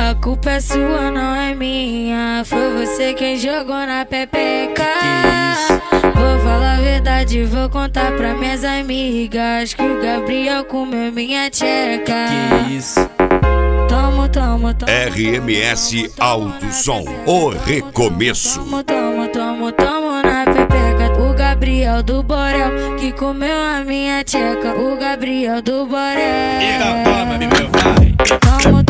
a culpa é sua, não é minha. Foi você quem jogou na pepeca. Vou falar a verdade, vou contar pra minhas amigas que o Gabriel comeu minha tcheca. Que isso? Tomo, tomo, tomo. RMS Alto Som, o recomeço. Tomo na pepeca. O Gabriel do Borel que comeu a minha tcheca. O Gabriel do Borel. Então toma, meu vai. Tomo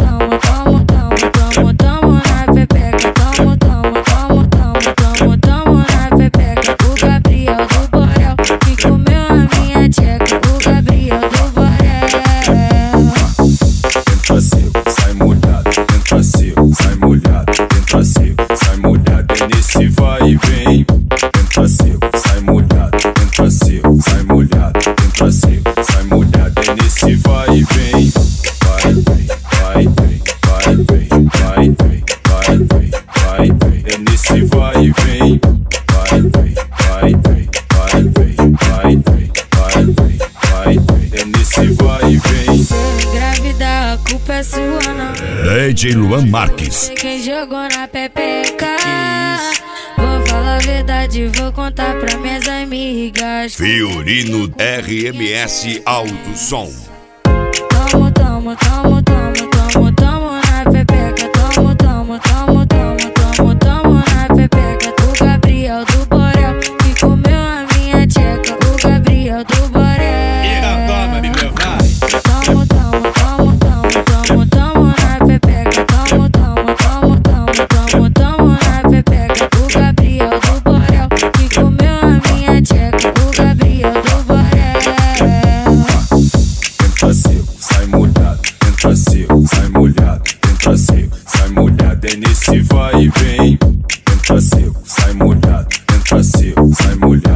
na pepeca. Tomo na pepeca. O Gabriel do Borel que comeu a minha tcheca. O Gabriel do Borel. Entra seco, sai molhado. Entra seco, sai molhado. Entra seco, sai molhado. É nesse vai e vem. Entra seco, sai molhado. Entra seco, sai molhado. Entra seco, sai molhado. É nesse vai e vem. Vai, vem, vai, vem, vai, vem, vai, vem, vai, vem, vai, vem. É nesse vai e vem. Vai, vem, vai, vem, vai, vem, vai, vem, vai, vem, vai, vem. É nesse vai e vem. Se eu engravidar, a culpa é sua, não. DJ Luan Marques. Você quem jogou na pepeca. Vou falar a verdade, vou contar pra minhas amigas. Fiorino RMS Alto Som. Tomo na pepeca. Tomo na pepeca. O Gabriel do Borel que comeu a minha tcheca. O Gabriel do Borel. Então toma, meu vai. Tomo na pepeca. Tomo na pepeca. O Gabriel do Borel que comeu a minha tcheca. O Gabriel do Borel. Entra seco, sai molhado. Entra seco, sai molhado. Entra seco, sai molhado. É nesse vai e vem. Entra seco, sai molhado. Entra seco, sai molhado.